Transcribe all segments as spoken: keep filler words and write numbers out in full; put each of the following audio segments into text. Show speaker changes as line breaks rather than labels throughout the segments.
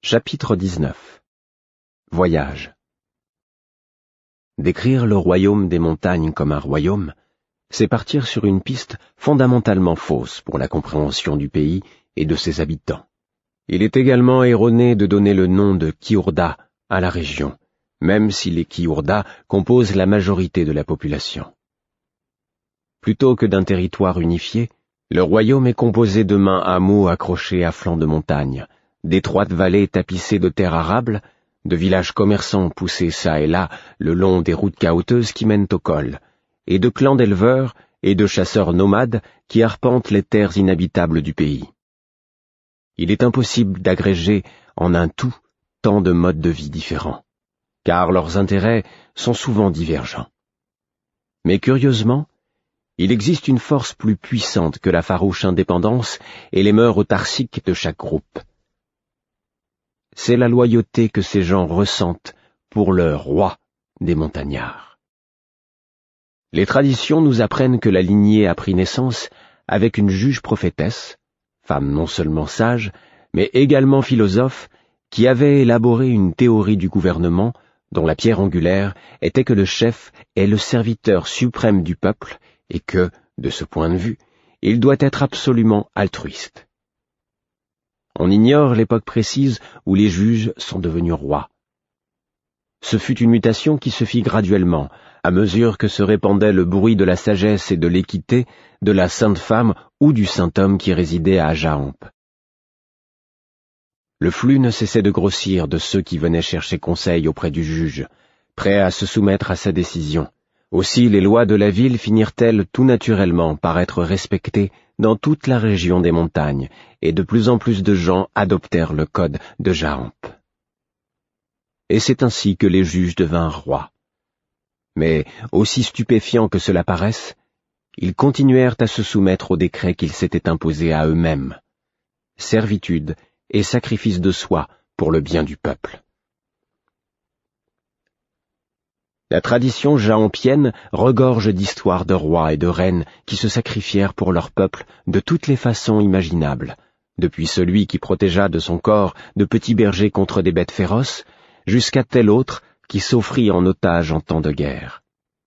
Chapitre dix-neuf. Voyage. Décrire le royaume des montagnes comme un royaume, c'est partir sur une piste fondamentalement fausse pour la compréhension du pays et de ses habitants. Il est également erroné de donner le nom de Kiurda à la région, même si les Kiurda composent la majorité de la population. Plutôt que d'un territoire unifié, le royaume est composé de maints hameaux accrochés à flancs de montagne, d'étroites vallées tapissées de terre arable, de villages commerçants poussés çà et là le long des routes caouteuses qui mènent au col, et de clans d'éleveurs et de chasseurs nomades qui arpentent les terres inhabitables du pays. Il est impossible d'agréger en un tout tant de modes de vie différents, car leurs intérêts sont souvent divergents. Mais curieusement, il existe une force plus puissante que la farouche indépendance et les mœurs autarciques de chaque groupe. C'est la loyauté que ces gens ressentent pour le roi des montagnards. Les traditions nous apprennent que la lignée a pris naissance avec une juge prophétesse, femme non seulement sage, mais également philosophe, qui avait élaboré une théorie du gouvernement dont la pierre angulaire était que le chef est le serviteur suprême du peuple et que, de ce point de vue, il doit être absolument altruiste. On ignore l'époque précise où les juges sont devenus rois. Ce fut une mutation qui se fit graduellement, à mesure que se répandait le bruit de la sagesse et de l'équité de la sainte femme ou du saint homme qui résidait à Jaamp. Le flux ne cessait de grossir de ceux qui venaient chercher conseil auprès du juge, prêts à se soumettre à sa décision. Aussi les lois de la ville finirent-elles tout naturellement par être respectées dans toute la région des montagnes, et de plus en plus de gens adoptèrent le code de Jaamp. Et c'est ainsi que les juges devinrent rois. Mais, aussi stupéfiant que cela paraisse, ils continuèrent à se soumettre aux décrets qu'ils s'étaient imposés à eux-mêmes. Servitude et sacrifice de soi pour le bien du peuple. La tradition jaampienne regorge d'histoires de rois et de reines qui se sacrifièrent pour leur peuple de toutes les façons imaginables, depuis celui qui protégea de son corps de petits bergers contre des bêtes féroces, jusqu'à tel autre qui s'offrit en otage en temps de guerre.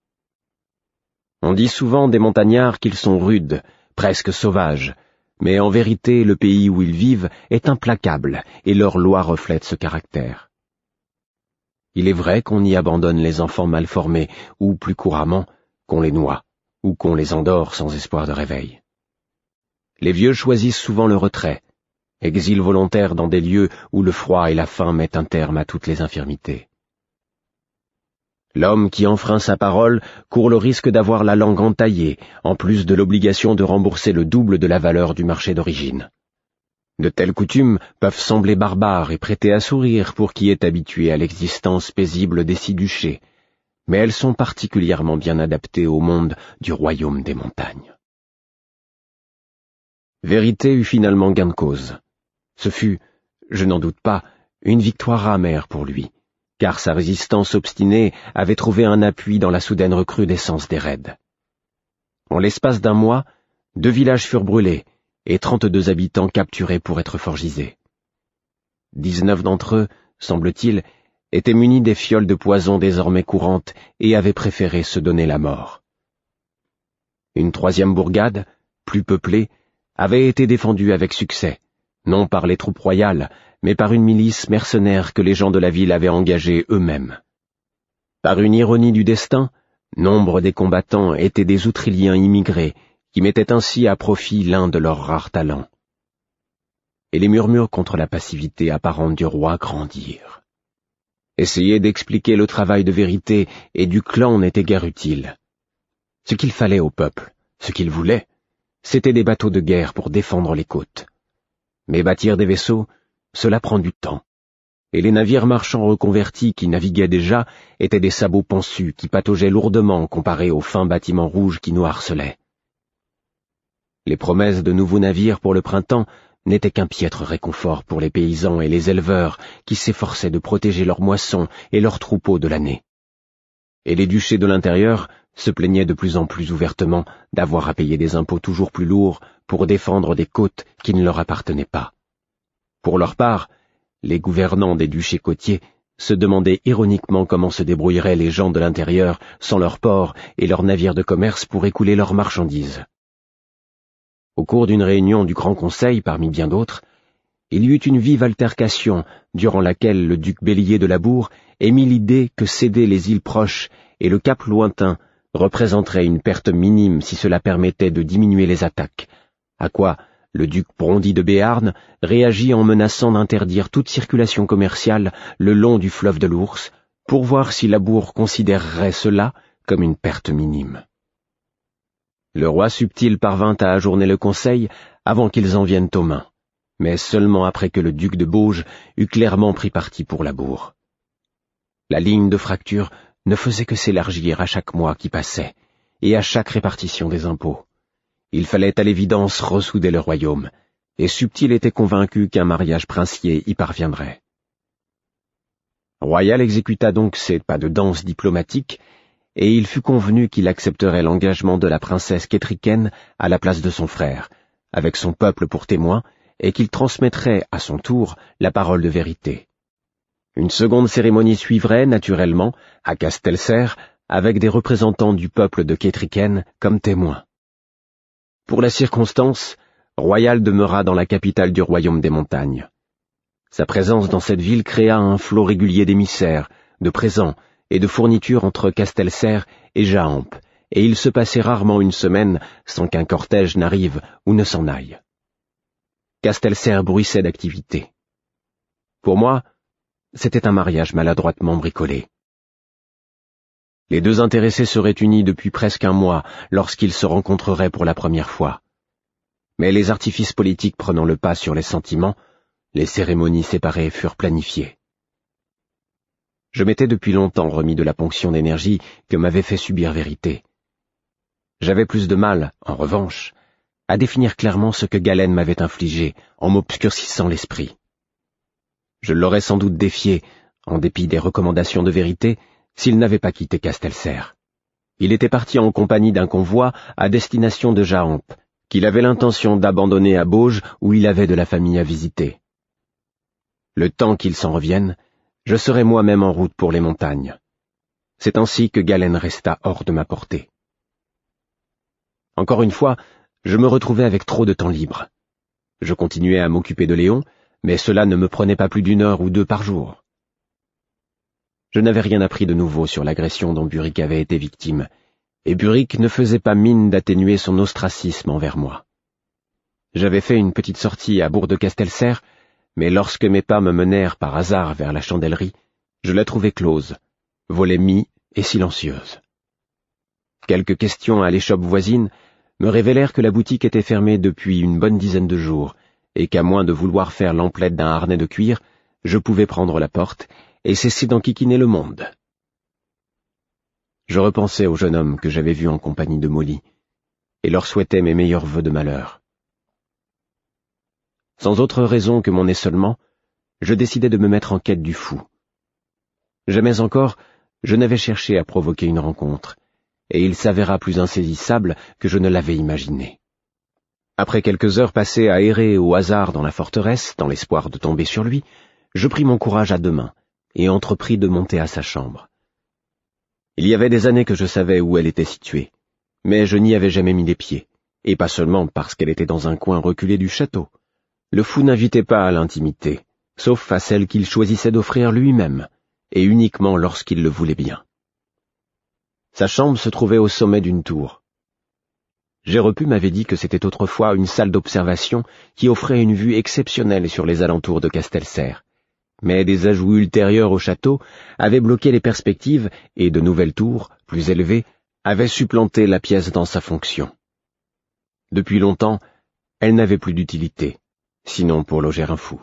On dit souvent des montagnards qu'ils sont rudes, presque sauvages, mais en vérité le pays où ils vivent est implacable et leurs lois reflètent ce caractère. Il est vrai qu'on y abandonne les enfants mal formés, ou plus couramment, qu'on les noie, ou qu'on les endort sans espoir de réveil. Les vieux choisissent souvent le retrait, exil volontaire dans des lieux où le froid et la faim mettent un terme à toutes les infirmités. L'homme qui enfreint sa parole court le risque d'avoir la langue entaillée, en plus de l'obligation de rembourser le double de la valeur du marché d'origine. De telles coutumes peuvent sembler barbares et prêter à sourire pour qui est habitué à l'existence paisible des six duchés, mais elles sont particulièrement bien adaptées au monde du royaume des montagnes. Vérité eut finalement gain de cause. Ce fut, je n'en doute pas, une victoire amère pour lui, car sa résistance obstinée avait trouvé un appui dans la soudaine recrudescence des raids. En l'espace d'un mois, deux villages furent brûlés, et trente-deux habitants capturés pour être forgisés. Dix-neuf d'entre eux, semble-t-il, étaient munis des fioles de poison désormais courantes et avaient préféré se donner la mort. Une troisième bourgade, plus peuplée, avait été défendue avec succès, non par les troupes royales, mais par une milice mercenaire que les gens de la ville avaient engagée eux-mêmes. Par une ironie du destin, nombre des combattants étaient des outriliens immigrés, qui mettaient ainsi à profit l'un de leurs rares talents. Et les murmures contre la passivité apparente du roi grandirent. Essayer d'expliquer le travail de vérité et du clan n'était guère utile. Ce qu'il fallait au peuple, ce qu'il voulait, c'était des bateaux de guerre pour défendre les côtes. Mais bâtir des vaisseaux, cela prend du temps. Et les navires marchands reconvertis qui naviguaient déjà étaient des sabots pensus qui pataugeaient lourdement comparés aux fins bâtiments rouges qui nous harcelaient. Les promesses de nouveaux navires pour le printemps n'étaient qu'un piètre réconfort pour les paysans et les éleveurs qui s'efforçaient de protéger leurs moissons et leurs troupeaux de l'année. Et les duchés de l'intérieur se plaignaient de plus en plus ouvertement d'avoir à payer des impôts toujours plus lourds pour défendre des côtes qui ne leur appartenaient pas. Pour leur part, Les gouvernants des duchés côtiers se demandaient ironiquement comment se débrouilleraient les gens de l'intérieur sans leurs ports et leurs navires de commerce pour écouler leurs marchandises. Au cours d'une réunion du Grand Conseil, parmi bien d'autres, il y eut une vive altercation durant laquelle le duc Bélier de Labour émit l'idée que céder les îles proches et le cap lointain représenterait une perte minime si cela permettait de diminuer les attaques, à quoi le duc Brondy de Béarn réagit en menaçant d'interdire toute circulation commerciale le long du fleuve de l'Ours pour voir si Labour considérerait cela comme une perte minime. Le roi subtil parvint à ajourner le conseil avant qu'ils en viennent aux mains, mais seulement après que le duc de Bauges eut clairement pris parti pour Labour. La ligne de fracture ne faisait que s'élargir à chaque mois qui passait, et à chaque répartition des impôts. Il fallait à l'évidence ressouder le royaume, et Subtil était convaincu qu'un mariage princier y parviendrait. Royal exécuta donc ses pas de danse diplomatiques, et il fut convenu qu'il accepterait l'engagement de la princesse Kétriken à la place de son frère, avec son peuple pour témoin, et qu'il transmettrait à son tour la parole de vérité. Une seconde cérémonie suivrait, naturellement, à Castelserre, avec des représentants du peuple de Kétriken comme témoins. Pour la circonstance, Royal demeura dans la capitale du royaume des montagnes. Sa présence dans cette ville créa un flot régulier d'émissaires, de présents et de fournitures entre Castelserre et Jaamp, et il se passait rarement une semaine sans qu'un cortège n'arrive ou ne s'en aille. Castelserre bruissait d'activité. Pour moi, c'était un mariage maladroitement bricolé. Les deux intéressés seraient unis depuis presque un mois lorsqu'ils se rencontreraient pour la première fois. Mais les artifices politiques prenant le pas sur les sentiments, les cérémonies séparées furent planifiées. Je m'étais depuis longtemps remis de la ponction d'énergie que m'avait fait subir Vérité. J'avais plus de mal, en revanche, à définir clairement ce que Galène m'avait infligé en m'obscurcissant l'esprit. Je l'aurais sans doute défié, en dépit des recommandations de Vérité, s'il n'avait pas quitté Castelserre. Il était parti en compagnie d'un convoi à destination de Jaamp, qu'il avait l'intention d'abandonner à Bauges où il avait de la famille à visiter. Le temps qu'il s'en revienne, je serai moi-même en route pour les montagnes. C'est ainsi que Galène resta hors de ma portée. Encore une fois, je me retrouvais avec trop de temps libre. Je continuais à m'occuper de Léon, mais cela ne me prenait pas plus d'une heure ou deux par jour. Je n'avais rien appris de nouveau sur l'agression dont Buric avait été victime, et Buric ne faisait pas mine d'atténuer son ostracisme envers moi. J'avais fait une petite sortie à Bourg de Castelserre, mais lorsque mes pas me menèrent par hasard vers la chandellerie, je la trouvai close, volet mis et silencieuse. Quelques questions à l'échoppe voisine me révélèrent que la boutique était fermée depuis une bonne dizaine de jours, et qu'à moins de vouloir faire l'emplette d'un harnais de cuir, je pouvais prendre la porte et cesser d'enquiquiner le monde. Je repensais au jeune homme que j'avais vu en compagnie de Molly, et leur souhaitais mes meilleurs vœux de malheur. Sans autre raison que mon essolement, je décidai de me mettre en quête du fou. Jamais encore, je n'avais cherché à provoquer une rencontre, et il s'avéra plus insaisissable que je ne l'avais imaginé. Après quelques heures passées à errer au hasard dans la forteresse, dans l'espoir de tomber sur lui, je pris mon courage à deux mains, et entrepris de monter à sa chambre. Il y avait des années que je savais où elle était située, mais je n'y avais jamais mis les pieds, et pas seulement parce qu'elle était dans un coin reculé du château. Le fou n'invitait pas à l'intimité, sauf à celle qu'il choisissait d'offrir lui-même, et uniquement lorsqu'il le voulait bien. Sa chambre se trouvait au sommet d'une tour. Gérepu m'avait dit que c'était autrefois une salle d'observation qui offrait une vue exceptionnelle sur les alentours de Castelserre. Mais des ajouts ultérieurs au château avaient bloqué les perspectives et de nouvelles tours, plus élevées, avaient supplanté la pièce dans sa fonction. Depuis longtemps, elle n'avait plus d'utilité, sinon pour loger un fou.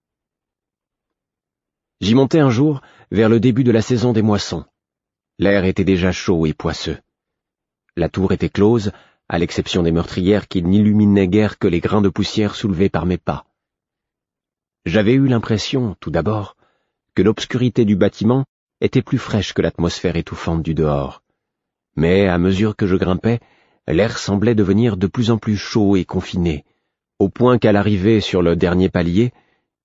J'y montai un jour vers le début de la saison des moissons. L'air était déjà chaud et poisseux. La tour était close, à l'exception des meurtrières qui n'illuminaient guère que les grains de poussière soulevés par mes pas. J'avais eu l'impression, tout d'abord, que l'obscurité du bâtiment était plus fraîche que l'atmosphère étouffante du dehors. Mais à mesure que je grimpais, l'air semblait devenir de plus en plus chaud et confiné, au point qu'à l'arrivée sur le dernier palier,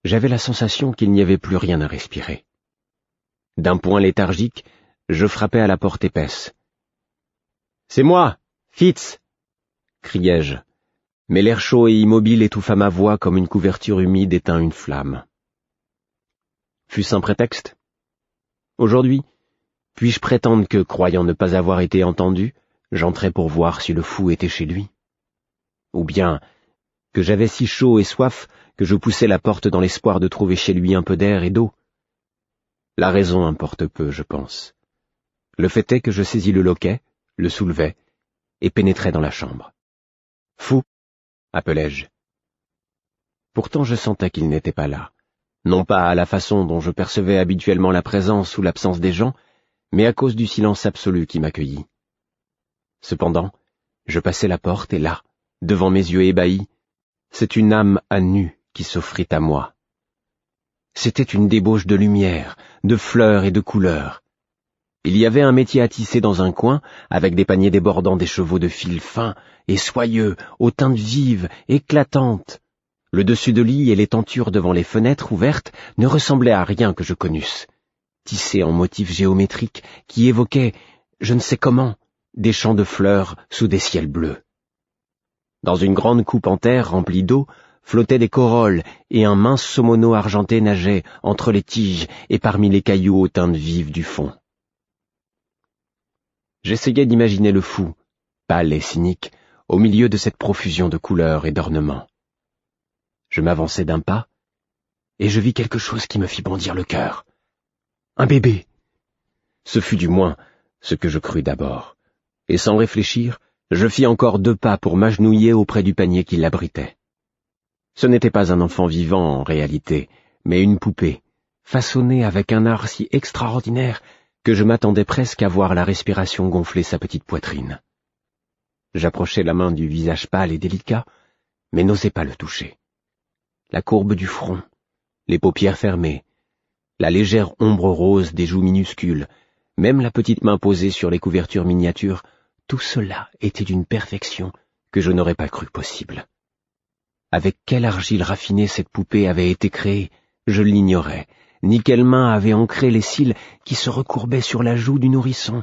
j'avais la sensation qu'il n'y avait plus rien à respirer. D'un poing léthargique, je frappai à la porte épaisse. « C'est moi, Fitz !» criai-je, mais l'air chaud et immobile étouffa ma voix comme une couverture humide éteint une flamme. Fut-ce un prétexte? Aujourd'hui, puis-je prétendre que, croyant ne pas avoir été entendu, j'entrais pour voir si le fou était chez lui? Ou bien que j'avais si chaud et soif que je poussais la porte dans l'espoir de trouver chez lui un peu d'air et d'eau? La raison importe peu, je pense. Le fait est que je saisis le loquet, le soulevai, et pénétrai dans la chambre. « Fou !» appelai-je. Pourtant je sentais qu'il n'était pas là, non pas à la façon dont je percevais habituellement la présence ou l'absence des gens, mais à cause du silence absolu qui m'accueillit. Cependant, je passai la porte et là, devant mes yeux ébahis, c'est une âme à nu qui s'offrit à moi. C'était une débauche de lumière, de fleurs et de couleurs. Il y avait un métier à tisser dans un coin, avec des paniers débordant des chevaux de fil fins et soyeux, aux teintes vives, éclatantes. Le dessus de lit et les tentures devant les fenêtres ouvertes ne ressemblaient à rien que je connusse, tissés en motifs géométriques qui évoquaient, je ne sais comment, des champs de fleurs sous des ciels bleus. Dans une grande coupe en terre remplie d'eau, flottaient des corolles et un mince saumoneau argenté nageait entre les tiges et parmi les cailloux aux teintes vives du fond. J'essayais d'imaginer le fou, pâle et cynique, au milieu de cette profusion de couleurs et d'ornements. Je m'avançai d'un pas, et je vis quelque chose qui me fit bondir le cœur. Un bébé! Ce fut du moins ce que je crus d'abord, et sans réfléchir, je fis encore deux pas pour m'agenouiller auprès du panier qui l'abritait. Ce n'était pas un enfant vivant en réalité, mais une poupée, façonnée avec un art si extraordinaire que je m'attendais presque à voir la respiration gonfler sa petite poitrine. J'approchai la main du visage pâle et délicat, mais n'osai pas le toucher. La courbe du front, les paupières fermées, la légère ombre rose des joues minuscules, même la petite main posée sur les couvertures miniatures, tout cela était d'une perfection que je n'aurais pas cru possible. Avec quelle argile raffinée cette poupée avait été créée, je l'ignorais, ni quelle main avait ancré les cils qui se recourbaient sur la joue du nourrisson.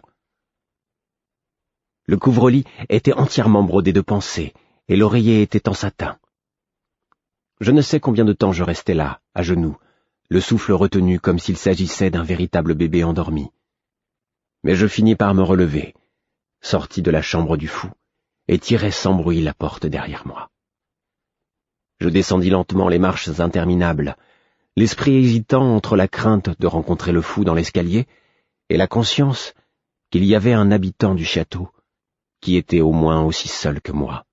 Le couvre-lit était entièrement brodé de pensées, et l'oreiller était en satin. Je ne sais combien de temps je restai là, à genoux, le souffle retenu comme s'il s'agissait d'un véritable bébé endormi. Mais je finis par me relever, sortis de la chambre du fou, et tirai sans bruit la porte derrière moi. Je descendis lentement les marches interminables, l'esprit hésitant entre la crainte de rencontrer le fou dans l'escalier et la conscience qu'il y avait un habitant du château qui était au moins aussi seul que moi.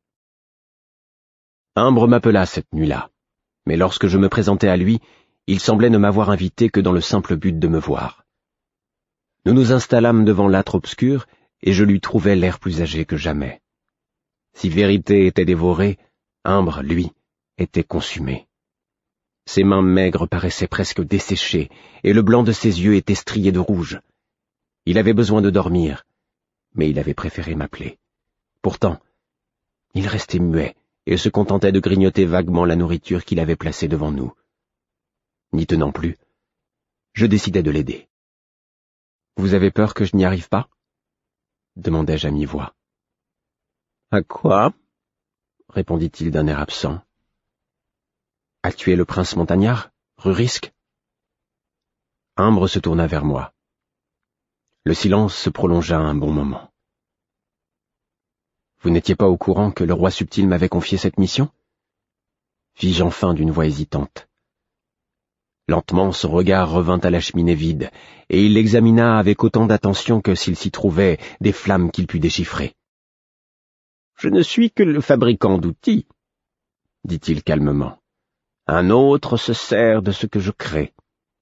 Imbre m'appela cette nuit-là, mais lorsque je me présentai à lui, il semblait ne m'avoir invité que dans le simple but de me voir. Nous nous installâmes devant l'âtre obscur, et je lui trouvai l'air plus âgé que jamais. Si Vérité était dévorée, Imbre, lui, était consumé. Ses mains maigres paraissaient presque desséchées, et le blanc de ses yeux était strié de rouge. Il avait besoin de dormir, mais il avait préféré m'appeler. Pourtant, il restait muet, et se contentait de grignoter vaguement la nourriture qu'il avait placée devant nous. N'y tenant plus, je décidai de l'aider. « Vous avez peur que je n'y arrive pas ?» demandai-je à mi-voix. « À quoi ?» répondit-il d'un air absent. « À tuer le prince montagnard, rue Risque ?» Imbre se tourna vers moi. Le silence se prolongea un bon moment. « Vous n'étiez pas au courant que le roi subtil m'avait confié cette mission ?» fis-je enfin d'une voix hésitante. Lentement, son regard revint à la cheminée vide, et il l'examina avec autant d'attention que s'il s'y trouvait des flammes qu'il pût déchiffrer. « Je ne suis que le fabricant d'outils, » dit-il calmement. « Un autre se sert de ce que je crée. »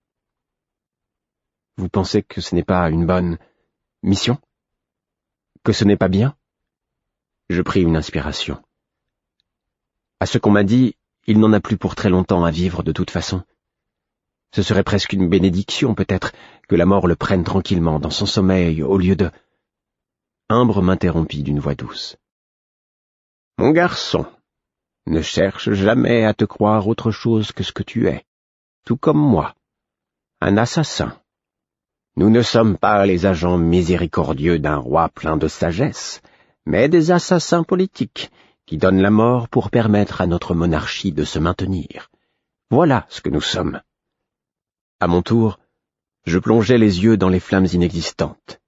Vous pensez que ce n'est pas une bonne mission? Que ce n'est pas bien? Je pris une inspiration. À ce qu'on m'a dit, il n'en a plus pour très longtemps à vivre de toute façon. Ce serait presque une bénédiction, peut-être, que la mort le prenne tranquillement dans son sommeil, au lieu de... Imbre m'interrompit d'une voix douce. « Mon garçon, ne cherche jamais à te croire autre chose que ce que tu es. tout comme moi, un assassin. Nous ne sommes pas les agents miséricordieux d'un roi plein de sagesse, mais des assassins politiques qui donnent la mort pour permettre à notre monarchie de se maintenir. Voilà ce que nous sommes. À mon tour, je plongeais les yeux dans les flammes inexistantes.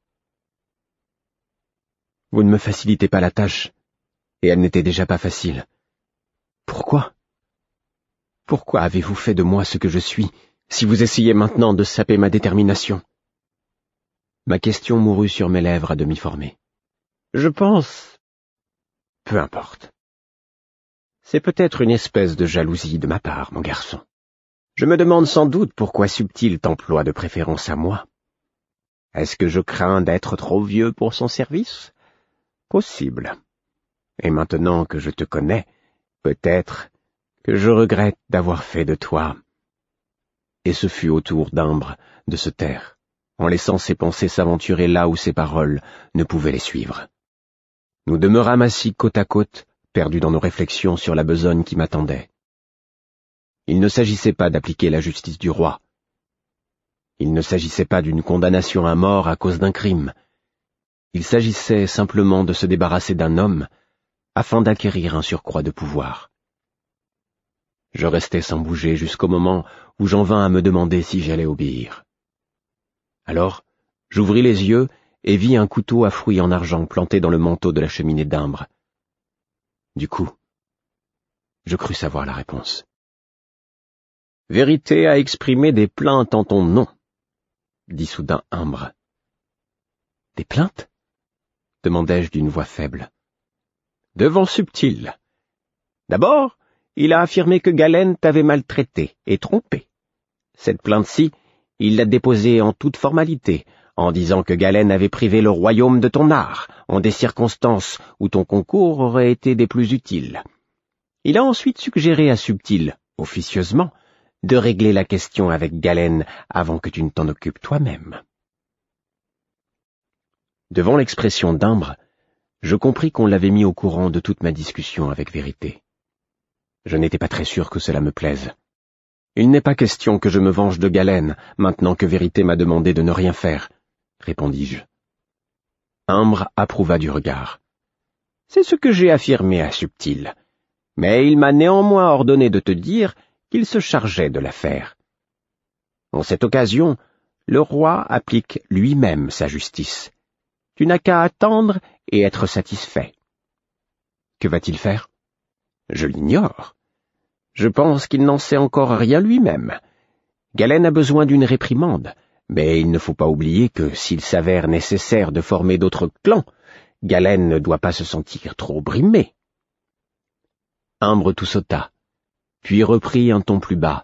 Vous ne me facilitez pas la tâche, et elle n'était déjà pas facile. Pourquoi? Pourquoi avez-vous fait de moi ce que je suis, si vous essayez maintenant de saper ma détermination? Ma question mourut sur mes lèvres à demi formées. Je pense... Peu importe. C'est peut-être une espèce de jalousie de ma part, mon garçon. Je me demande sans doute pourquoi Subtil t'emploie de préférence à moi. Est-ce que je crains d'être trop vieux pour son service? Possible. Et maintenant que je te connais, peut-être que je regrette d'avoir fait de toi. Et ce fut au tour d'Ambre de se taire, en laissant ses pensées s'aventurer là où ses paroles ne pouvaient les suivre. Nous demeurâmes assis côte à côte, perdus dans nos réflexions sur la besogne qui m'attendait. Il ne s'agissait pas d'appliquer la justice du roi. Il ne s'agissait pas d'une condamnation à mort à cause d'un crime. Il s'agissait simplement de se débarrasser d'un homme afin d'acquérir un surcroît de pouvoir. Je restai sans bouger jusqu'au moment où j'en vins à me demander si j'allais obéir. Alors, j'ouvris les yeux et vis un couteau à fruits en argent planté dans le manteau de la cheminée d'Ambre. Du coup, je crus savoir la réponse. « Vérité a exprimé des plaintes en ton nom, » dit soudain Ambre. « Des plaintes ?» demandai-je d'une voix faible. « Devant Subtil. D'abord, il a affirmé que Galen t'avait maltraité et trompé. Cette plainte-ci, il l'a déposée en toute formalité, en disant que Galen avait privé le royaume de ton art, en des circonstances où ton concours aurait été des plus utiles. Il a ensuite suggéré à Subtil, officieusement, de régler la question avec Galen avant que tu ne t'en occupes toi-même. » Devant l'expression d'Ambre, je compris qu'on l'avait mis au courant de toute ma discussion avec Vérité. Je n'étais pas très sûr que cela me plaise. Il n'est pas question que je me venge de Galen, maintenant que Vérité m'a demandé de ne rien faire, répondis-je. Ambre approuva du regard. C'est ce que j'ai affirmé à Subtil, mais il m'a néanmoins ordonné de te dire qu'il se chargeait de l'affaire. En cette occasion, le roi applique lui-même sa justice. Tu n'as qu'à attendre et être satisfait. Que va-t-il faire? Je l'ignore. Je pense qu'il n'en sait encore rien lui-même. Galen a besoin d'une réprimande, mais il ne faut pas oublier que s'il s'avère nécessaire de former d'autres clans, Galen ne doit pas se sentir trop brimé. Ambre tout sauta, puis reprit un ton plus bas.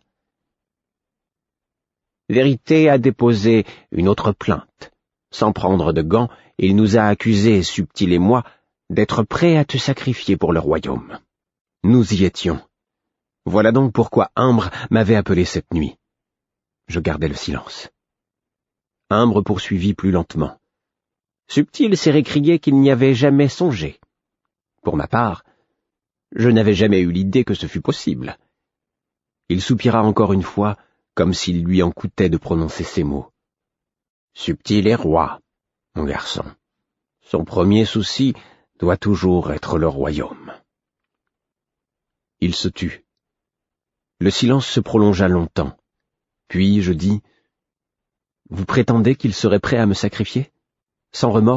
Vérité a déposé une autre plainte. Sans prendre de gants, il nous a accusés, Subtil et moi, d'être prêts à te sacrifier pour le royaume. Nous y étions. Voilà donc pourquoi Ambre m'avait appelé cette nuit. Je gardai le silence. Ambre poursuivit plus lentement. Subtil s'est récrié qu'il n'y avait jamais songé. Pour ma part, je n'avais jamais eu l'idée que ce fût possible. Il soupira encore une fois, comme s'il lui en coûtait de prononcer ces mots. Subtil est roi, mon garçon. Son premier souci doit toujours être le royaume. Il se tut. Le silence se prolongea longtemps. Puis je dis, « Vous prétendez qu'il serait prêt à me sacrifier? Sans remords ?»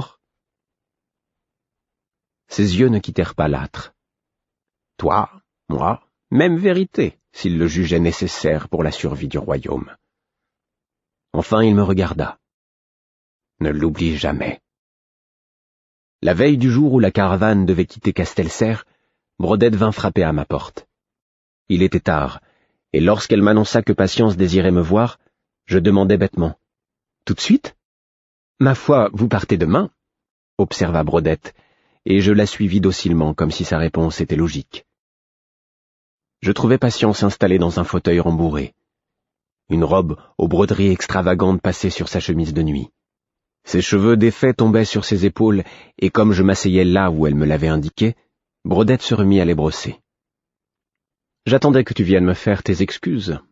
Ses yeux ne quittèrent pas l'âtre. Toi, moi, même Vérité, s'il le jugeait nécessaire pour la survie du royaume. Enfin il me regarda. Ne l'oublie jamais. La veille du jour où la caravane devait quitter Castelserre, Brodette vint frapper à ma porte. Il était tard, et lorsqu'elle m'annonça que Patience désirait me voir, je demandai bêtement. « Tout de suite ?»« Ma foi, vous partez demain ?» observa Brodette, et je la suivis docilement comme si sa réponse était logique. Je trouvai Patience installée dans un fauteuil rembourré. Une robe aux broderies extravagantes passait sur sa chemise de nuit. Ses cheveux défaits tombaient sur ses épaules, et comme je m'asseyais là où elle me l'avait indiqué, Brodette se remit à les brosser. « J'attendais que tu viennes me faire tes excuses. »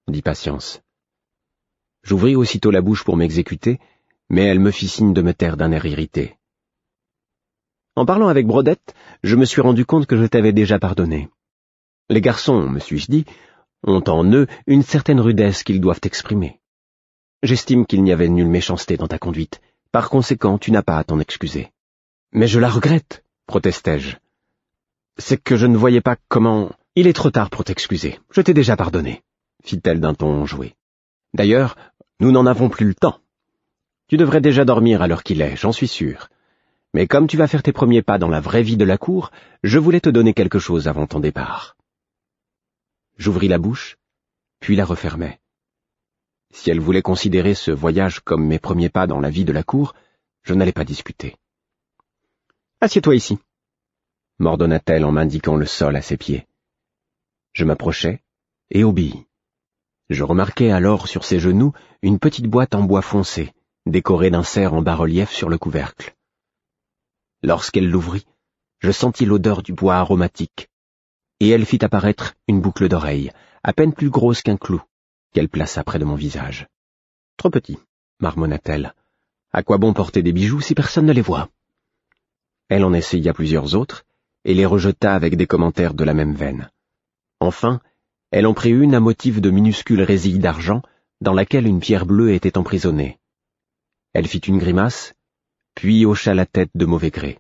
dit Patience. J'ouvris aussitôt la bouche pour m'exécuter, mais elle me fit signe de me taire d'un air irrité. En parlant avec Brodette, je me suis rendu compte que je t'avais déjà pardonné. Les garçons, me suis-je dit, ont en eux une certaine rudesse qu'ils doivent exprimer. J'estime qu'il n'y avait nulle méchanceté dans ta conduite, par conséquent tu n'as pas à t'en excuser. Mais je la regrette, protestai-je. C'est que je ne voyais pas comment... Il est trop tard pour t'excuser, je t'ai déjà pardonné, fit-elle d'un ton enjoué. D'ailleurs, nous n'en avons plus le temps. Tu devrais déjà dormir à l'heure qu'il est, j'en suis sûr. Mais comme tu vas faire tes premiers pas dans la vraie vie de la cour, je voulais te donner quelque chose avant ton départ. J'ouvris la bouche, puis la refermai. Si elle voulait considérer ce voyage comme mes premiers pas dans la vie de la cour, je n'allais pas discuter. « Assieds-toi ici », m'ordonna-t-elle en m'indiquant le sol à ses pieds. Je m'approchai et obéis. Je remarquai alors sur ses genoux une petite boîte en bois foncé, décorée d'un cerf en bas-relief sur le couvercle. Lorsqu'elle l'ouvrit, je sentis l'odeur du bois aromatique, et elle fit apparaître une boucle d'oreille, à peine plus grosse qu'un clou, qu'elle plaça près de mon visage. « Trop petit », marmonna-t-elle. « À quoi bon porter des bijoux si personne ne les voit ?» Elle en essaya plusieurs autres, et les rejeta avec des commentaires de la même veine. Enfin, elle en prit une à motif de minuscules résilles d'argent, dans laquelle une pierre bleue était emprisonnée. Elle fit une grimace, puis hocha la tête de mauvais gré.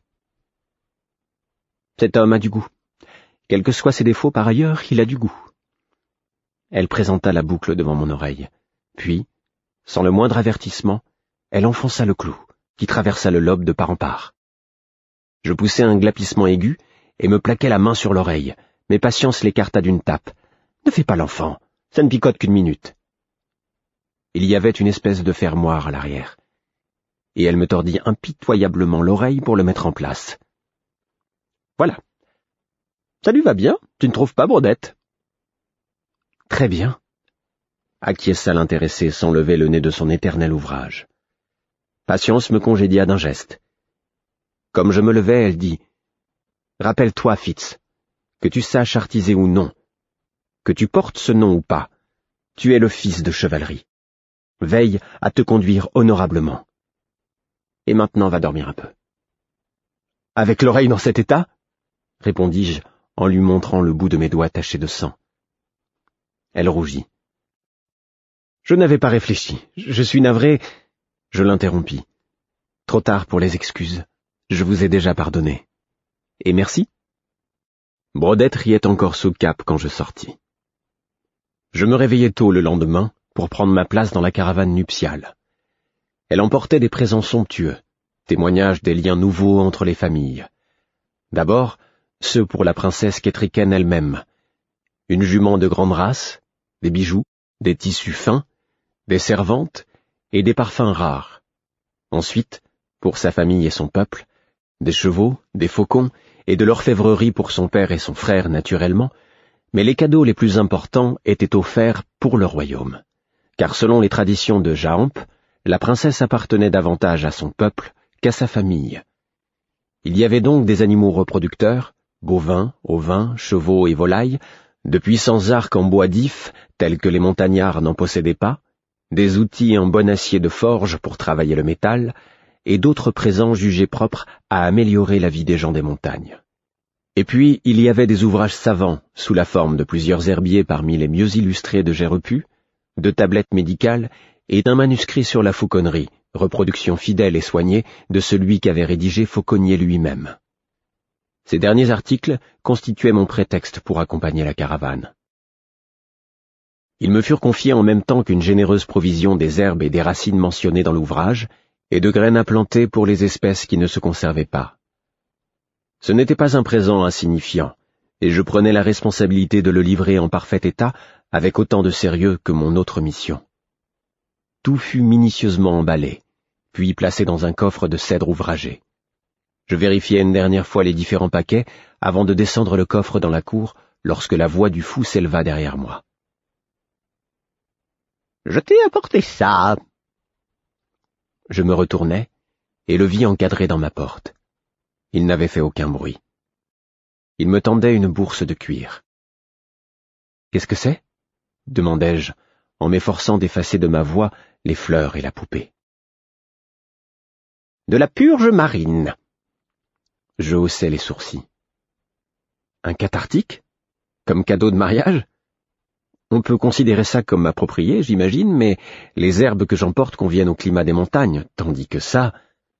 « Cet homme a du goût. Quels que soient ses défauts par ailleurs, il a du goût. » Elle présenta la boucle devant mon oreille, puis, sans le moindre avertissement, elle enfonça le clou, qui traversa le lobe de part en part. Je poussai un glapissement aigu et me plaquai la main sur l'oreille, mais Patience l'écarta d'une tape. « Ne fais pas l'enfant, ça ne picote qu'une minute. » Il y avait une espèce de fermoir à l'arrière, et elle me tordit impitoyablement l'oreille pour le mettre en place. « Voilà. Ça lui va bien, tu ne trouves pas, Brodette ?»« Très bien, » acquiesça l'intéressé sans lever le nez de son éternel ouvrage. Patience me congédia d'un geste. Comme je me levais, elle dit « Rappelle-toi, Fitz, que tu saches artiser ou non, que tu portes ce nom ou pas, tu es le fils de chevalerie. Veille à te conduire honorablement. Et maintenant va dormir un peu. »« Avec l'oreille dans cet état ?» répondis-je en lui montrant le bout de mes doigts tachés de sang. Elle rougit. « Je n'avais pas réfléchi, je suis navré... » Je l'interrompis. « Trop tard pour les excuses, je vous ai déjà pardonné. Et merci ?» Brodette riait encore sous cap quand je sortis. Je me réveillai tôt le lendemain pour prendre ma place dans la caravane nuptiale. Elle emportait des présents somptueux, témoignages des liens nouveaux entre les familles. D'abord, ceux pour la princesse Kétriken elle-même. Une jument de grande race, des bijoux, des tissus fins, des servantes et des parfums rares. Ensuite, pour sa famille et son peuple, des chevaux, des faucons et de l'orfèvrerie pour son père et son frère naturellement, mais les cadeaux les plus importants étaient offerts pour le royaume, car selon les traditions de Jaamp, la princesse appartenait davantage à son peuple qu'à sa famille. Il y avait donc des animaux reproducteurs, bovins, ovins, chevaux et volailles, de puissants arcs en bois d'if, tels que les montagnards n'en possédaient pas, des outils en bon acier de forge pour travailler le métal, et d'autres présents jugés propres à améliorer la vie des gens des montagnes. Et puis, il y avait des ouvrages savants, sous la forme de plusieurs herbiers parmi les mieux illustrés de Gérepu, de tablettes médicales et d'un manuscrit sur la fauconnerie, reproduction fidèle et soignée de celui qu'avait rédigé Fauconnier lui-même. Ces derniers articles constituaient mon prétexte pour accompagner la caravane. Ils me furent confiés en même temps qu'une généreuse provision des herbes et des racines mentionnées dans l'ouvrage, et de graines à planter pour les espèces qui ne se conservaient pas. Ce n'était pas un présent insignifiant, et je prenais la responsabilité de le livrer en parfait état avec autant de sérieux que mon autre mission. Tout fut minutieusement emballé, puis placé dans un coffre de cèdre ouvragé. Je vérifiai une dernière fois les différents paquets avant de descendre le coffre dans la cour lorsque la voix du fou s'éleva derrière moi. « Je t'ai apporté ça !» Je me retournai et le vis encadré dans ma porte. Il n'avait fait aucun bruit. Il me tendait une bourse de cuir. « Qu'est-ce que c'est ?» demandai-je, en m'efforçant d'effacer de ma voix les fleurs et la poupée. De la purge marine. Je haussai les sourcils. Un cathartique? Comme cadeau de mariage? On peut considérer ça comme approprié, j'imagine, mais les herbes que j'emporte conviennent au climat des montagnes, tandis que ça...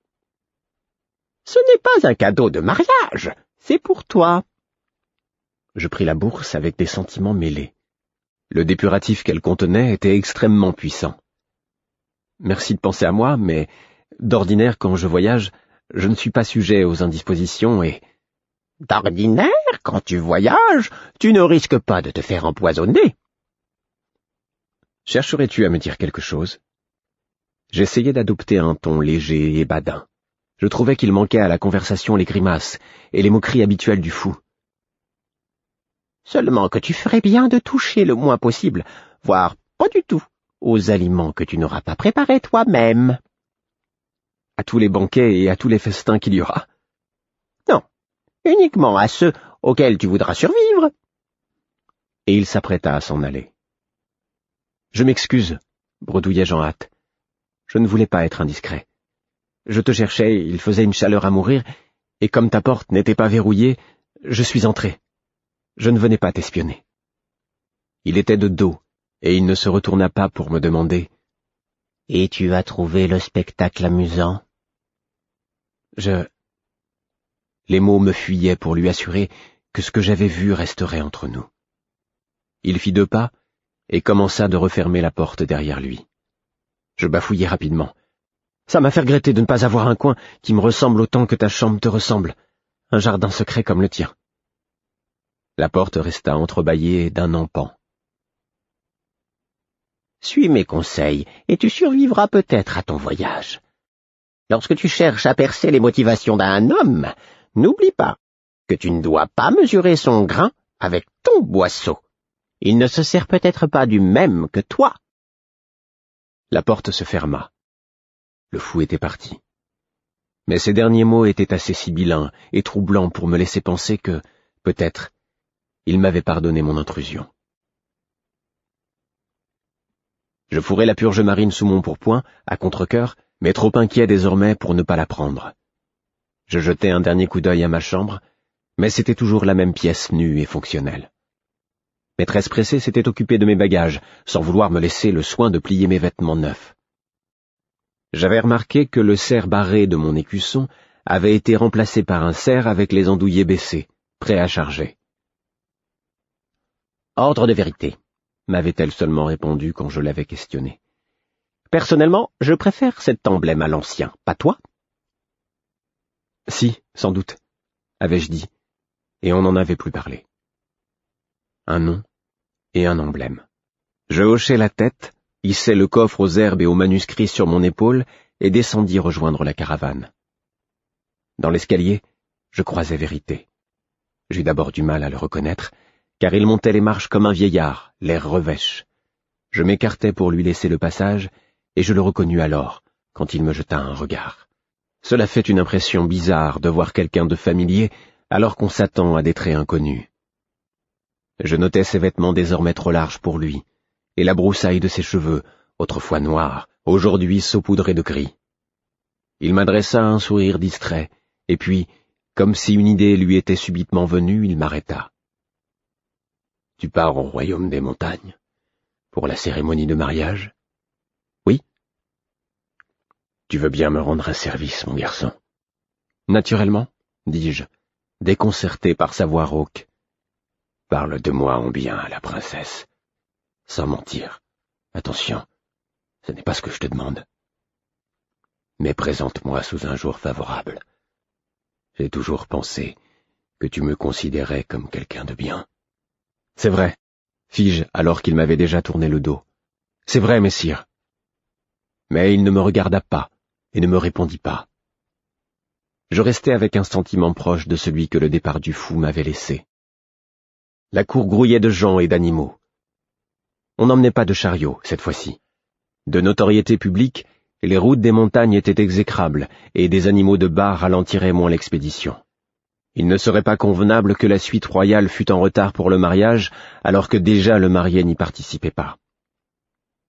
Ce n'est pas un cadeau de mariage, c'est pour toi. Je pris la bourse avec des sentiments mêlés. Le dépuratif qu'elle contenait était extrêmement puissant. Merci de penser à moi, mais d'ordinaire, quand je voyage, je ne suis pas sujet aux indispositions et... D'ordinaire, quand tu voyages, tu ne risques pas de te faire empoisonner. Chercherais-tu à me dire quelque chose? J'essayais d'adopter un ton léger et badin. Je trouvais qu'il manquait à la conversation les grimaces et les moqueries habituelles du fou. Seulement que tu ferais bien de toucher le moins possible, voire pas du tout, aux aliments que tu n'auras pas préparés toi-même. À tous les banquets et à tous les festins qu'il y aura? Non, uniquement à ceux auxquels tu voudras survivre. Et il s'apprêta à s'en aller. Je m'excuse, bredouillai-je en hâte. Je ne voulais pas être indiscret. Je te cherchais, il faisait une chaleur à mourir, et comme ta porte n'était pas verrouillée, je suis entré. Je ne venais pas t'espionner. Il était de dos, et il ne se retourna pas pour me demander « Et tu as trouvé le spectacle amusant ?» Je... Les mots me fuyaient pour lui assurer que ce que j'avais vu resterait entre nous. Il fit deux pas, et commença de refermer la porte derrière lui. Je bafouillai rapidement. Ça m'a fait regretter de ne pas avoir un coin qui me ressemble autant que ta chambre te ressemble, un jardin secret comme le tien. La porte resta entrebâillée d'un empan. Suis mes conseils, et tu survivras peut-être à ton voyage. Lorsque tu cherches à percer les motivations d'un homme, n'oublie pas que tu ne dois pas mesurer son grain avec ton boisseau. Il ne se sert peut-être pas du même que toi. La porte se ferma. Le fou était parti. Mais ces derniers mots étaient assez sibyllins et troublants pour me laisser penser que, peut-être, il m'avait pardonné mon intrusion. Je fourrai la purge marine sous mon pourpoint, à contre-cœur, mais trop inquiet désormais pour ne pas la prendre. Je jetai un dernier coup d'œil à ma chambre, mais c'était toujours la même pièce nue et fonctionnelle. Maîtresse pressée s'était occupée de mes bagages, sans vouloir me laisser le soin de plier mes vêtements neufs. J'avais remarqué que le cerf barré de mon écusson avait été remplacé par un cerf avec les andouillés baissés, prêt à charger. « Ordre de vérité », m'avait-elle seulement répondu quand je l'avais questionnée. « Personnellement, je préfère cet emblème à l'ancien, pas toi ?»« Si, sans doute, » avais-je dit, et on n'en avait plus parlé. Un nom et un emblème. Je hochai la tête, hissai le coffre aux herbes et aux manuscrits sur mon épaule et descendis rejoindre la caravane. Dans l'escalier, je croisais Vérité. J'eus d'abord du mal à le reconnaître, car il montait les marches comme un vieillard, l'air revêche. Je m'écartai pour lui laisser le passage, et je le reconnus alors, quand il me jeta un regard. Cela fait une impression bizarre de voir quelqu'un de familier alors qu'on s'attend à des traits inconnus. Je notais ses vêtements désormais trop larges pour lui, et la broussaille de ses cheveux, autrefois noirs, aujourd'hui saupoudrés de gris. Il m'adressa un sourire distrait, et puis, comme si une idée lui était subitement venue, il m'arrêta. « Tu pars au royaume des montagnes, pour la cérémonie de mariage ?»« Oui. »« Tu veux bien me rendre un service, mon garçon ?»« Naturellement, » dis-je, déconcerté par sa voix rauque. « Parle de moi en bien à la princesse. Sans mentir. Attention, ce n'est pas ce que je te demande. Mais présente-moi sous un jour favorable. J'ai toujours pensé que tu me considérais comme quelqu'un de bien. »« C'est vrai, » fis-je alors qu'il m'avait déjà tourné le dos. « C'est vrai, messire. » Mais il ne me regarda pas et ne me répondit pas. Je restai avec un sentiment proche de celui que le départ du fou m'avait laissé. La cour grouillait de gens et d'animaux. On n'emmenait pas de chariot, cette fois-ci. De notoriété publique, les routes des montagnes étaient exécrables, et des animaux de bas ralentiraient moins l'expédition. Il ne serait pas convenable que la suite royale fût en retard pour le mariage, alors que déjà le marié n'y participait pas.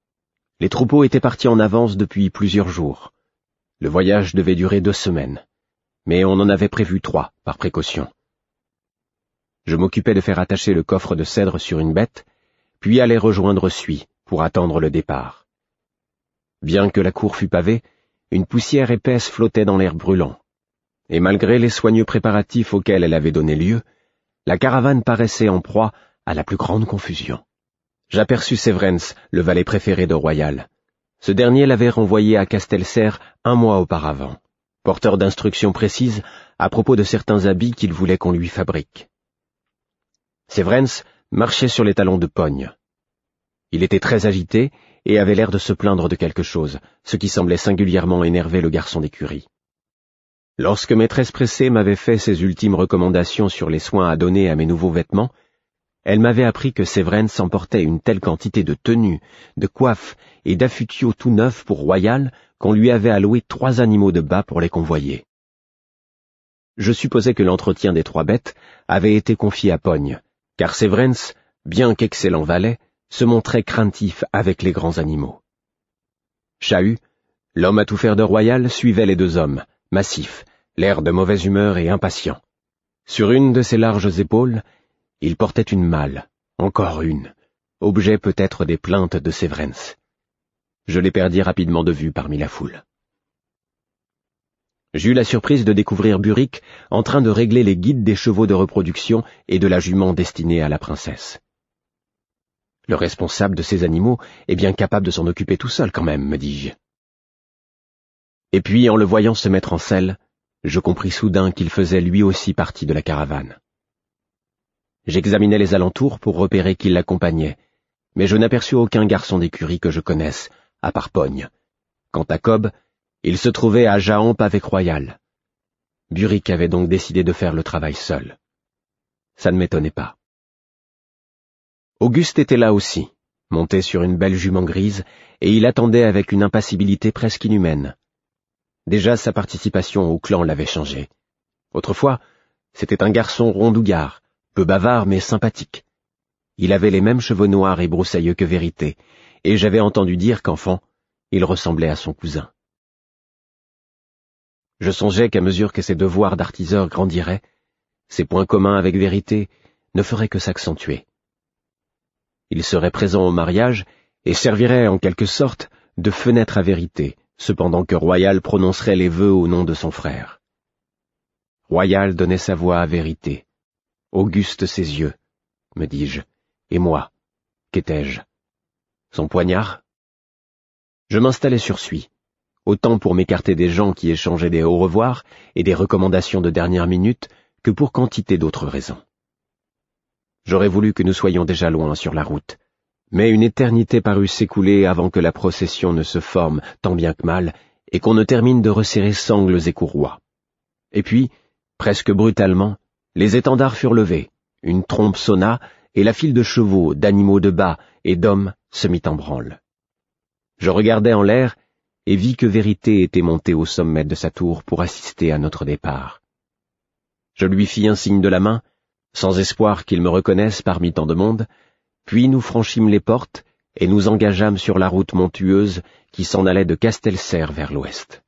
Les troupeaux étaient partis en avance depuis plusieurs jours. Le voyage devait durer deux semaines, mais on en avait prévu trois, par précaution. Je m'occupais de faire attacher le coffre de cèdre sur une bête, puis allais rejoindre Suy pour attendre le départ. Bien que la cour fût pavée, une poussière épaisse flottait dans l'air brûlant, et malgré les soigneux préparatifs auxquels elle avait donné lieu, la caravane paraissait en proie à la plus grande confusion. J'aperçus Severens, le valet préféré de Royal. Ce dernier l'avait renvoyé à Castelserre un mois auparavant, porteur d'instructions précises à propos de certains habits qu'il voulait qu'on lui fabrique. Severens marchait sur les talons de Pogne. Il était très agité et avait l'air de se plaindre de quelque chose, ce qui semblait singulièrement énerver le garçon d'écurie. Lorsque maîtresse Pressée m'avait fait ses ultimes recommandations sur les soins à donner à mes nouveaux vêtements, elle m'avait appris que Severens emportait une telle quantité de tenues, de coiffes et d'affutiaux tout neufs pour Royal qu'on lui avait alloué trois animaux de bât pour les convoyer. Je supposais que l'entretien des trois bêtes avait été confié à Pogne, car Severens, bien qu'excellent valet, se montrait craintif avec les grands animaux. Chahut, l'homme à tout faire de Royal, suivait les deux hommes, massif, l'air de mauvaise humeur et impatient. Sur une de ses larges épaules, il portait une malle, encore une, objet peut-être des plaintes de Severens. Je les perdis rapidement de vue parmi la foule. J'eus la surprise de découvrir Buric en train de régler les guides des chevaux de reproduction et de la jument destinée à la princesse. Le responsable de ces animaux est bien capable de s'en occuper tout seul quand même, me dis-je. Et puis, en le voyant se mettre en selle, je compris soudain qu'il faisait lui aussi partie de la caravane. J'examinais les alentours pour repérer qui l'accompagnait, mais je n'aperçus aucun garçon d'écurie que je connaisse, à part Pogne. Quant à Cobb, il se trouvait à Jaamp avec Royal. Buric avait donc décidé de faire le travail seul. Ça ne m'étonnait pas. Auguste était là aussi, monté sur une belle jument grise, et il attendait avec une impassibilité presque inhumaine. Déjà sa participation au clan l'avait changé. Autrefois, c'était un garçon rondouillard, peu bavard mais sympathique. Il avait les mêmes cheveux noirs et broussailleux que Vérité, et j'avais entendu dire qu'enfant, il ressemblait à son cousin. Je songeais qu'à mesure que ses devoirs d'artiseur grandiraient, ses points communs avec Vérité ne feraient que s'accentuer. Il serait présent au mariage et servirait en quelque sorte de fenêtre à Vérité, cependant que Royal prononcerait les vœux au nom de son frère. Royal donnait sa voix à Vérité. Auguste ses yeux, me dis-je, et moi, qu'étais-je? Son poignard? Je m'installais sur Suy, autant pour m'écarter des gens qui échangeaient des au revoir et des recommandations de dernière minute que pour quantité d'autres raisons. J'aurais voulu que nous soyons déjà loin sur la route, mais une éternité parut s'écouler avant que la procession ne se forme tant bien que mal et qu'on ne termine de resserrer sangles et courroies. Et puis, presque brutalement, les étendards furent levés, une trompe sonna, et la file de chevaux, d'animaux de bât et d'hommes se mit en branle. Je regardai en l'air et vis que Vérité était montée au sommet de sa tour pour assister à notre départ. Je lui fis un signe de la main, sans espoir qu'il me reconnaisse parmi tant de monde, puis nous franchîmes les portes et nous engageâmes sur la route montueuse qui s'en allait de Castelserre vers l'ouest.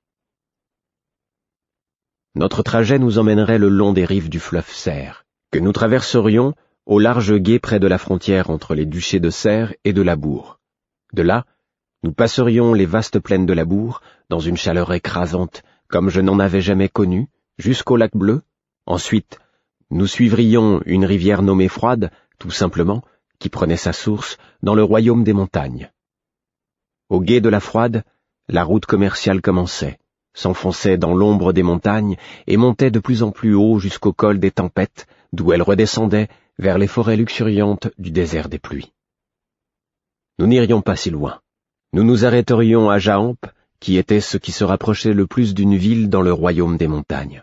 Notre trajet nous emmènerait le long des rives du fleuve Serre, que nous traverserions au large gué près de la frontière entre les duchés de Serre et de Labour. De là, nous passerions les vastes plaines de Labour, dans une chaleur écrasante, comme je n'en avais jamais connue, jusqu'au lac Bleu. Ensuite, nous suivrions une rivière nommée Froide, tout simplement, qui prenait sa source dans le royaume des montagnes. Au gué de la Froide, la route commerciale commençait, s'enfonçait dans l'ombre des montagnes et montait de plus en plus haut jusqu'au col des Tempêtes, d'où elle redescendait vers les forêts luxuriantes du désert des pluies. Nous n'irions pas si loin. Nous nous arrêterions à Jaamp, qui était ce qui se rapprochait le plus d'une ville dans le royaume des montagnes.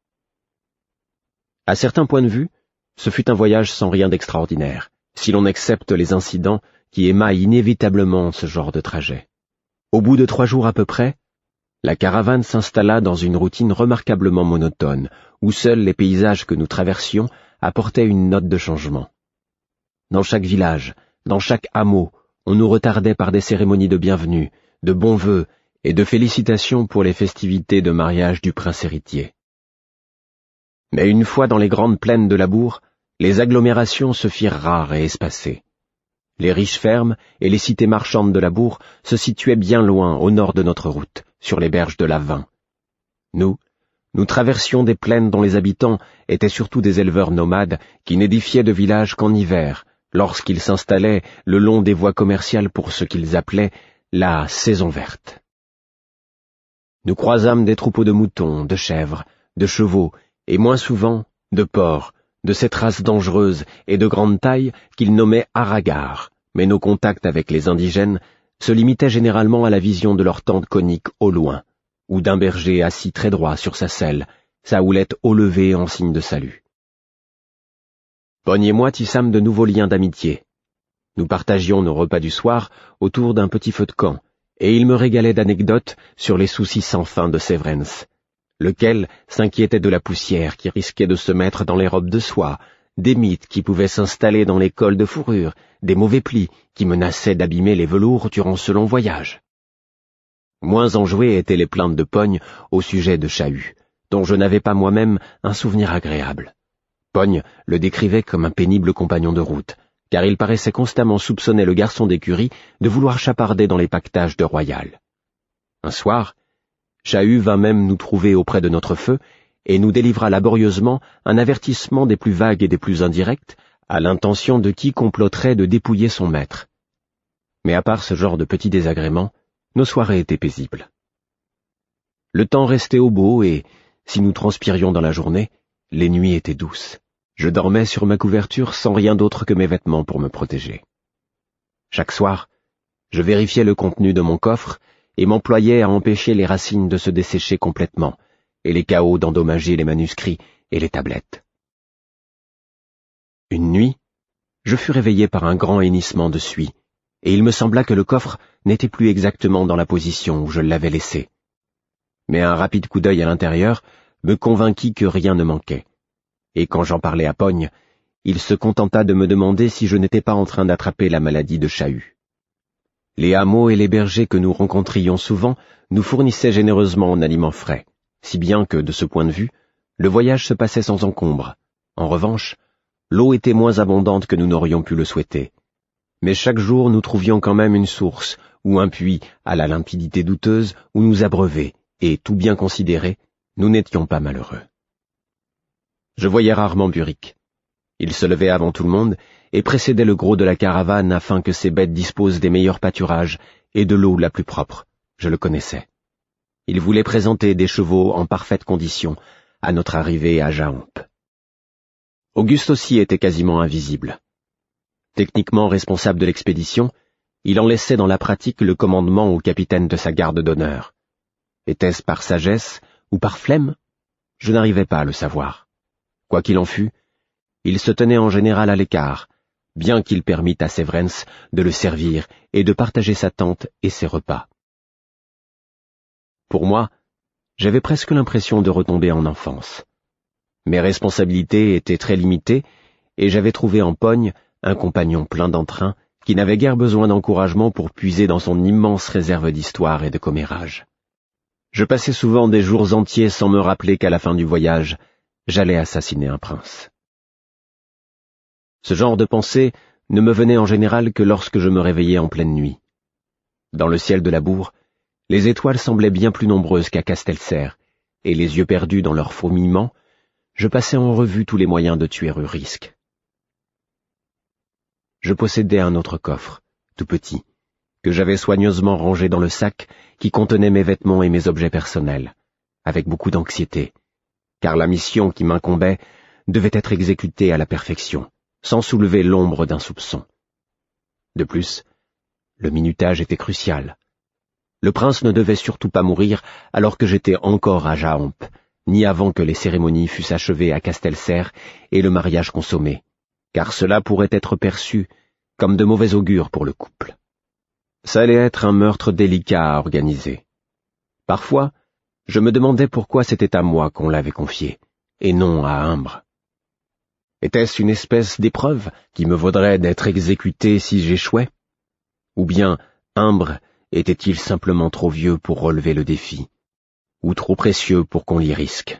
À certains points de vue, ce fut un voyage sans rien d'extraordinaire, si l'on accepte les incidents qui émaillent inévitablement ce genre de trajet. Au bout de trois jours à peu près, la caravane s'installa dans une routine remarquablement monotone, où seuls les paysages que nous traversions apportaient une note de changement. Dans chaque village, dans chaque hameau, on nous retardait par des cérémonies de bienvenue, de bons vœux et de félicitations pour les festivités de mariage du prince héritier. Mais une fois dans les grandes plaines de Labour, les agglomérations se firent rares et espacées. Les riches fermes et les cités marchandes de Labour se situaient bien loin au nord de notre route, sur les berges de la Vin. Nous, nous traversions des plaines dont les habitants étaient surtout des éleveurs nomades qui n'édifiaient de villages qu'en hiver, lorsqu'ils s'installaient le long des voies commerciales pour ce qu'ils appelaient la saison verte. Nous croisâmes des troupeaux de moutons, de chèvres, de chevaux, et moins souvent de porcs, de cette race dangereuse et de grande taille qu'ils nommaient aragars, mais nos contacts avec les indigènes se limitaient généralement à la vision de leurs tentes coniques au loin, ou d'un berger assis très droit sur sa selle, sa houlette haut levée en signe de salut. Pogne et moi tissâmes de nouveaux liens d'amitié. Nous partagions nos repas du soir autour d'un petit feu de camp, et il me régalait d'anecdotes sur les soucis sans fin de Severens, lequel s'inquiétait de la poussière qui risquait de se mettre dans les robes de soie, des mites qui pouvaient s'installer dans les cols de fourrure, des mauvais plis qui menaçaient d'abîmer les velours durant ce long voyage. Moins enjouées étaient les plaintes de Pogne au sujet de Chahut, dont je n'avais pas moi-même un souvenir agréable. Pogne le décrivait comme un pénible compagnon de route, car il paraissait constamment soupçonner le garçon d'écurie de vouloir chaparder dans les pactages de Royal. Un soir, Chahut vint même nous trouver auprès de notre feu et nous délivra laborieusement un avertissement des plus vagues et des plus indirects à l'intention de qui comploterait de dépouiller son maître. Mais à part ce genre de petits désagréments, nos soirées étaient paisibles. Le temps restait au beau et, si nous transpirions dans la journée, les nuits étaient douces. Je dormais sur ma couverture sans rien d'autre que mes vêtements pour me protéger. Chaque soir, je vérifiais le contenu de mon coffre et m'employais à empêcher les racines de se dessécher complètement et les chaos d'endommager les manuscrits et les tablettes. Une nuit, je fus réveillé par un grand hennissement de suie, et il me sembla que le coffre n'était plus exactement dans la position où je l'avais laissé. Mais un rapide coup d'œil à l'intérieur me convainquit que rien ne manquait, et quand j'en parlais à Pogne, il se contenta de me demander si je n'étais pas en train d'attraper la maladie de Chahut. Les hameaux et les bergers que nous rencontrions souvent nous fournissaient généreusement en aliments frais, si bien que, de ce point de vue, le voyage se passait sans encombre. En revanche, l'eau était moins abondante que nous n'aurions pu le souhaiter. Mais chaque jour nous trouvions quand même une source, ou un puits à la limpidité douteuse, où nous abreuver, et, tout bien considéré, nous n'étions pas malheureux. Je voyais rarement Burick. Il se levait avant tout le monde et précédait le gros de la caravane afin que ses bêtes disposent des meilleurs pâturages et de l'eau la plus propre. Je le connaissais. Il voulait présenter des chevaux en parfaite condition à notre arrivée à Jahamp. Auguste aussi était quasiment invisible. Techniquement responsable de l'expédition, il en laissait dans la pratique le commandement au capitaine de sa garde d'honneur. Était-ce par sagesse ou par flemme? Je n'arrivais pas à le savoir. Quoi qu'il en fût, il se tenait en général à l'écart, bien qu'il permît à Severens de le servir et de partager sa tente et ses repas. Pour moi, j'avais presque l'impression de retomber en enfance. Mes responsabilités étaient très limitées et j'avais trouvé en Pogne un compagnon plein d'entrain qui n'avait guère besoin d'encouragement pour puiser dans son immense réserve d'histoire et de commérages. Je passais souvent des jours entiers sans me rappeler qu'à la fin du voyage, j'allais assassiner un prince. Ce genre de pensée ne me venait en général que lorsque je me réveillais en pleine nuit. Dans le ciel de Labour, les étoiles semblaient bien plus nombreuses qu'à Castelser, et les yeux perdus dans leur fourmillement, je passais en revue tous les moyens de tuer Urisque. Je possédais un autre coffre, tout petit, que j'avais soigneusement rangé dans le sac qui contenait mes vêtements et mes objets personnels, avec beaucoup d'anxiété, car la mission qui m'incombait devait être exécutée à la perfection, sans soulever l'ombre d'un soupçon. De plus, le minutage était crucial. Le prince ne devait surtout pas mourir alors que j'étais encore à Jahamp, ni avant que les cérémonies fussent achevées à Castelser et le mariage consommé, car cela pourrait être perçu comme de mauvais augure pour le couple. Ça allait être un meurtre délicat à organiser. Parfois, je me demandais pourquoi c'était à moi qu'on l'avait confié, et non à Imbre. Était-ce une espèce d'épreuve qui me vaudrait d'être exécuté si j'échouais? Ou bien Imbre était-il simplement trop vieux pour relever le défi, ou trop précieux pour qu'on l'y risque?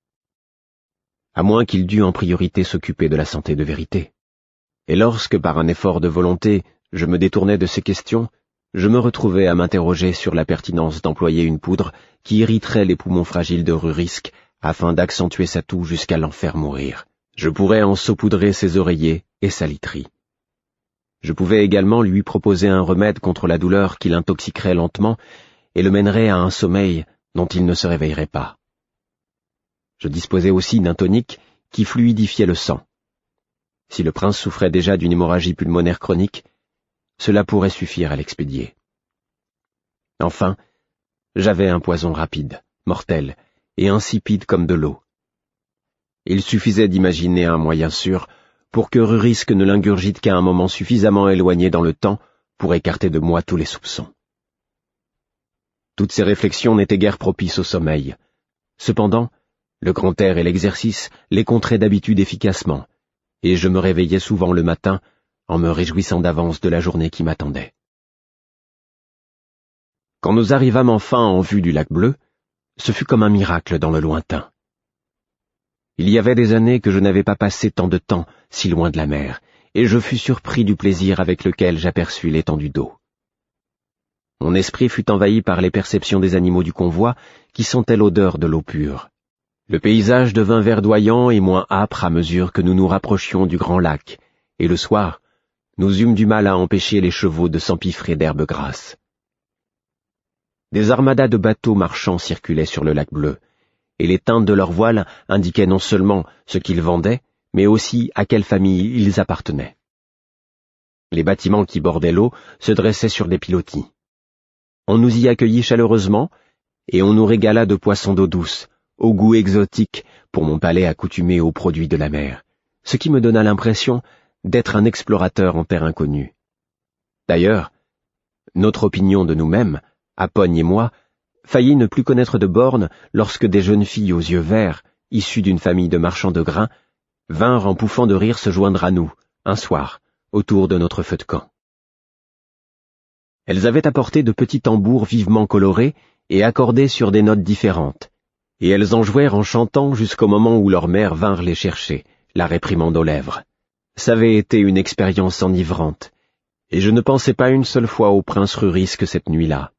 À moins qu'il dût en priorité s'occuper de la santé de Vérité. Et lorsque, par un effort de volonté, je me détournais de ces questions, je me retrouvais à m'interroger sur la pertinence d'employer une poudre qui irriterait les poumons fragiles de Rurisque afin d'accentuer sa toux jusqu'à l'en faire mourir. Je pourrais en saupoudrer ses oreillers et sa literie. Je pouvais également lui proposer un remède contre la douleur qui l'intoxiquerait lentement et le mènerait à un sommeil dont il ne se réveillerait pas. Je disposais aussi d'un tonique qui fluidifiait le sang. Si le prince souffrait déjà d'une hémorragie pulmonaire chronique, cela pourrait suffire à l'expédier. Enfin, j'avais un poison rapide, mortel et insipide comme de l'eau. Il suffisait d'imaginer un moyen sûr pour que Rurisque ne l'ingurgite qu'à un moment suffisamment éloigné dans le temps pour écarter de moi tous les soupçons. Toutes ces réflexions n'étaient guère propices au sommeil. Cependant, le grand air et l'exercice les contraient d'habitude efficacement, et je me réveillais souvent le matin en me réjouissant d'avance de la journée qui m'attendait. Quand nous arrivâmes enfin en vue du lac bleu, ce fut comme un miracle dans le lointain. Il y avait des années que je n'avais pas passé tant de temps si loin de la mer, et je fus surpris du plaisir avec lequel j'aperçus l'étendue d'eau. Mon esprit fut envahi par les perceptions des animaux du convoi qui sentaient l'odeur de l'eau pure. Le paysage devint verdoyant et moins âpre à mesure que nous nous rapprochions du grand lac, et le soir, nous eûmes du mal à empêcher les chevaux de s'empiffrer d'herbes grasses. Des armadas de bateaux marchands circulaient sur le lac bleu, et les teintes de leurs voiles indiquaient non seulement ce qu'ils vendaient, mais aussi à quelle famille ils appartenaient. Les bâtiments qui bordaient l'eau se dressaient sur des pilotis. On nous y accueillit chaleureusement, et on nous régala de poissons d'eau douce, au goût exotique pour mon palais accoutumé aux produits de la mer, ce qui me donna l'impression d'être un explorateur en terre inconnue. D'ailleurs, notre opinion de nous-mêmes, Apogne et moi, faillit ne plus connaître de bornes lorsque des jeunes filles aux yeux verts, issues d'une famille de marchands de grains, vinrent en pouffant de rire se joindre à nous, un soir, autour de notre feu de camp. Elles avaient apporté de petits tambours vivement colorés et accordés sur des notes différentes, et elles en jouèrent en chantant jusqu'au moment où leurs mères vinrent les chercher, la réprimande aux lèvres. Ça avait été une expérience enivrante, et je ne pensais pas une seule fois au prince Rurisque cette nuit-là.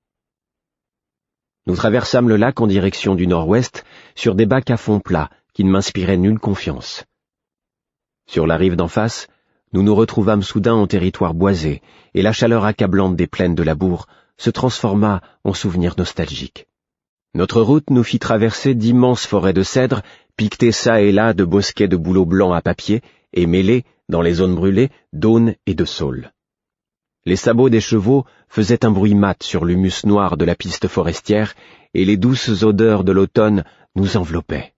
Nous traversâmes le lac en direction du nord-ouest sur des bacs à fond plat qui ne m'inspiraient nulle confiance. Sur la rive d'en face, nous nous retrouvâmes soudain en territoire boisé, et la chaleur accablante des plaines de Labour se transforma en souvenirs nostalgiques. Notre route nous fit traverser d'immenses forêts de cèdres, piquetées çà et là de bosquets de bouleaux blancs à papier, et mêlées, dans les zones brûlées, d'aunes et de saules. Les sabots des chevaux faisaient un bruit mat sur l'humus noir de la piste forestière, et les douces odeurs de l'automne nous enveloppaient.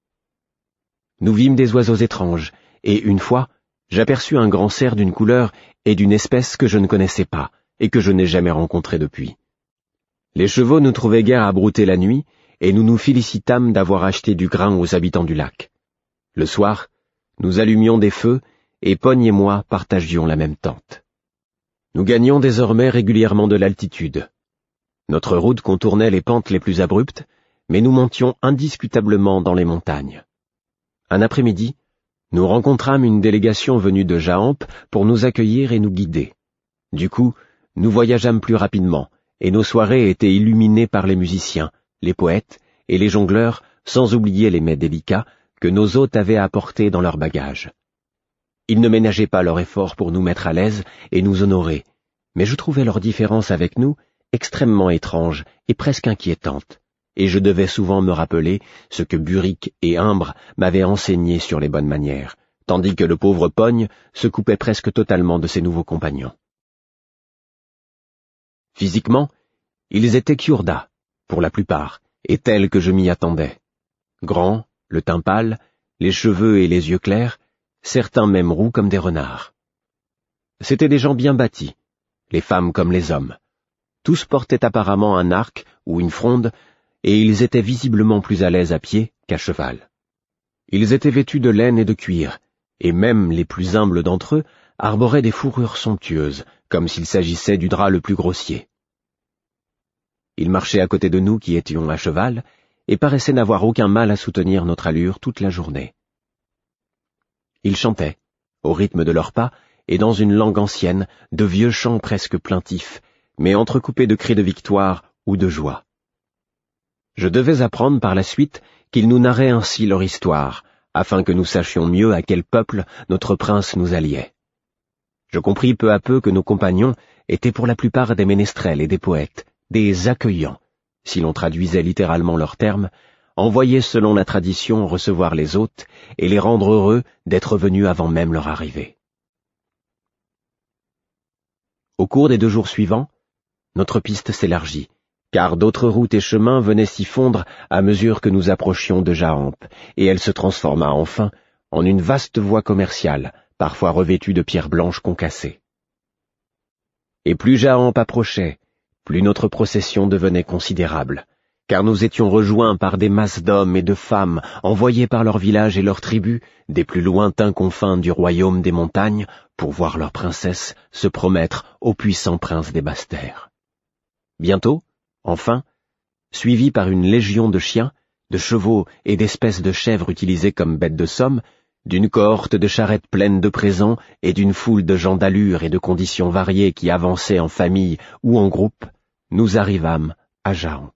Nous vîmes des oiseaux étranges, et une fois, j'aperçus un grand cerf d'une couleur et d'une espèce que je ne connaissais pas, et que je n'ai jamais rencontré depuis. Les chevaux nous trouvaient guère à brouter la nuit, et nous nous félicitâmes d'avoir acheté du grain aux habitants du lac. Le soir, nous allumions des feux, et Pogne et moi partagions la même tente. Nous gagnions désormais régulièrement de l'altitude. Notre route contournait les pentes les plus abruptes, mais nous montions indiscutablement dans les montagnes. Un après-midi, nous rencontrâmes une délégation venue de Jaampe pour nous accueillir et nous guider. Du coup, nous voyageâmes plus rapidement, et nos soirées étaient illuminées par les musiciens, les poètes et les jongleurs, sans oublier les mets délicats que nos hôtes avaient apportés dans leurs bagages. Ils ne ménageaient pas leur effort pour nous mettre à l'aise et nous honorer, mais je trouvais leur différence avec nous extrêmement étrange et presque inquiétante, et je devais souvent me rappeler ce que Buric et Imbre m'avaient enseigné sur les bonnes manières, tandis que le pauvre Pogne se coupait presque totalement de ses nouveaux compagnons. Physiquement, ils étaient Kiurda, pour la plupart, et tels que je m'y attendais. Grands, le teint pâle, les cheveux et les yeux clairs, certains même roux comme des renards. C'étaient des gens bien bâtis, les femmes comme les hommes. Tous portaient apparemment un arc ou une fronde, et ils étaient visiblement plus à l'aise à pied qu'à cheval. Ils étaient vêtus de laine et de cuir, et même les plus humbles d'entre eux arboraient des fourrures somptueuses, comme s'il s'agissait du drap le plus grossier. Ils marchaient à côté de nous qui étions à cheval, et paraissaient n'avoir aucun mal à soutenir notre allure toute la journée. Ils chantaient, au rythme de leurs pas, et dans une langue ancienne, de vieux chants presque plaintifs, mais entrecoupés de cris de victoire ou de joie. Je devais apprendre par la suite qu'ils nous narraient ainsi leur histoire, afin que nous sachions mieux à quel peuple notre prince nous alliait. Je compris peu à peu que nos compagnons étaient pour la plupart des ménestrels et des poètes, des accueillants, si l'on traduisait littéralement leurs termes, envoyés selon la tradition recevoir les hôtes et les rendre heureux d'être venus avant même leur arrivée. Au cours des deux jours suivants, notre piste s'élargit, car d'autres routes et chemins venaient s'y fondre à mesure que nous approchions de Jahempe, et elle se transforma enfin en une vaste voie commerciale, parfois revêtue de pierres blanches concassées. Et plus Jahempe approchait, plus notre procession devenait considérable, car nous étions rejoints par des masses d'hommes et de femmes envoyés par leurs villages et leurs tribus des plus lointains confins du royaume des montagnes pour voir leur princesse se promettre au puissant prince des basses-terres. Bientôt, enfin, suivis par une légion de chiens, de chevaux et d'espèces de chèvres utilisées comme bêtes de somme, d'une cohorte de charrettes pleines de présents et d'une foule de gens d'allure et de conditions variées qui avançaient en famille ou en groupe, nous arrivâmes à Jahempe.